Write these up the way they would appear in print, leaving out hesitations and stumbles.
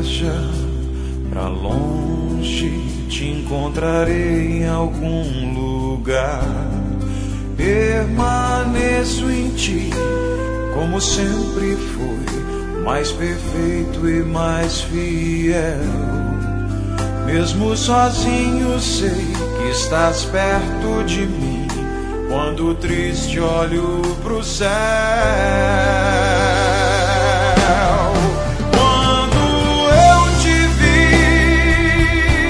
viaja pra longe, te encontrarei em algum lugar. Permaneço em ti, como sempre foi, mais perfeito e mais fiel. Mesmo sozinho sei que estás perto de mim, quando triste olho pro céu. Quando eu te vi,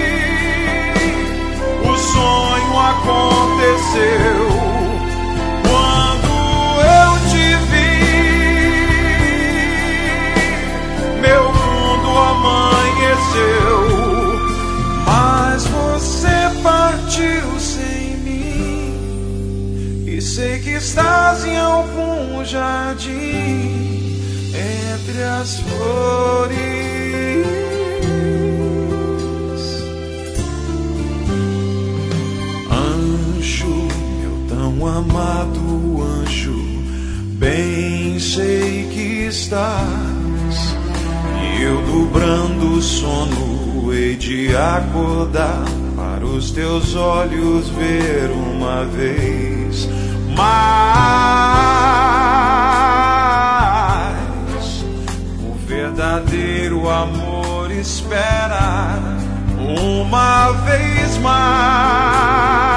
o sonho aconteceu. Quando eu te vi, meu mundo amanheceu. Mas você partiu sem mim, e sei que estás em algum jardim entre as flores. Anjo, meu tão amado anjo, bem sei que estás, e eu dobrando o sono hei de acordar para os teus olhos ver uma vez mais. O verdadeiro amor espera uma vez mais.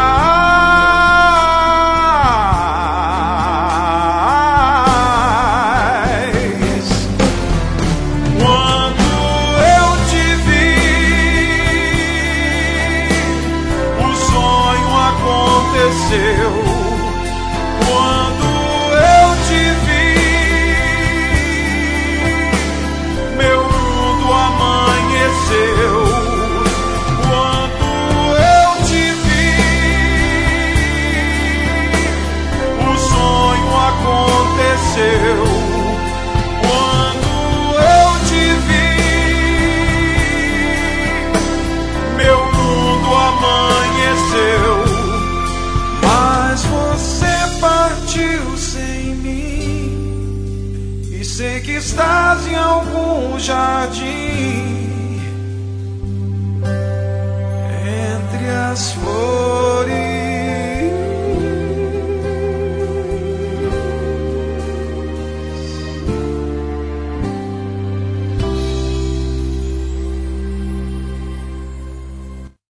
Quando eu te vi, meu mundo amanheceu. Quando eu te vi, o sonho aconteceu. Quando eu te vi, meu mundo amanheceu. Mas você partiu sem mim, e sei que estás em algum jardim entre as flores.